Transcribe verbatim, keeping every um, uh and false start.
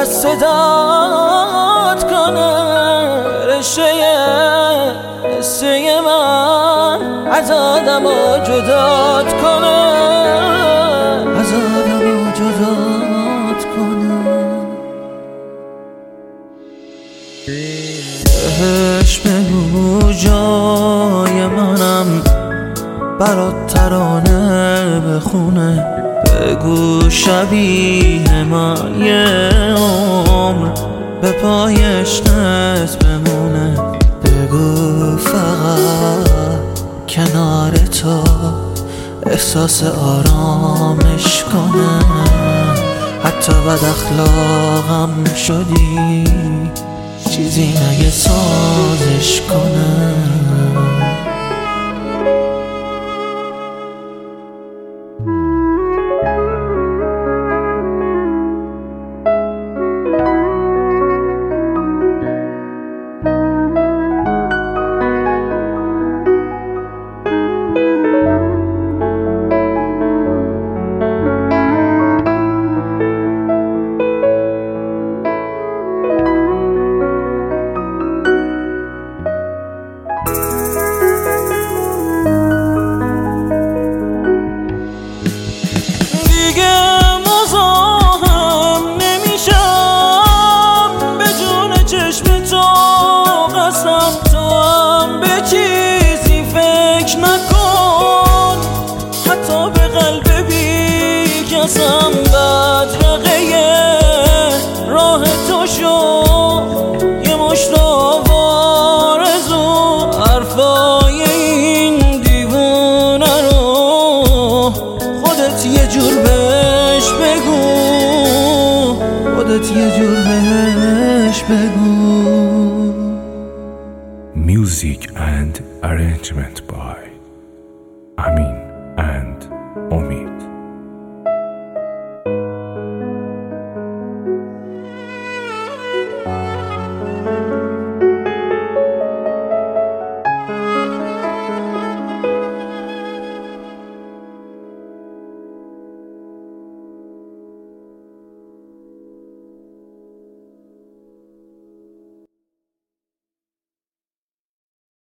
از صدات کنه رشته حسه من از آدم ها جدات کنه از آدم ها جدات کنه بهش بگو جای منم برات ترانه بخونه بگو شبیه من یه عمر به پای عشقت بمونه بگو فقط کنار تو احساس آرامش کنه حتی بد اخلاقم شدی چیزی نگه سازش کنه کسم بدرقه راه تو شد یه مشت آرزو حرفای این دیوونه رو خودت یه جور بهش بگو خودت یه جور بهش بگو. Music and arrangement by Amin.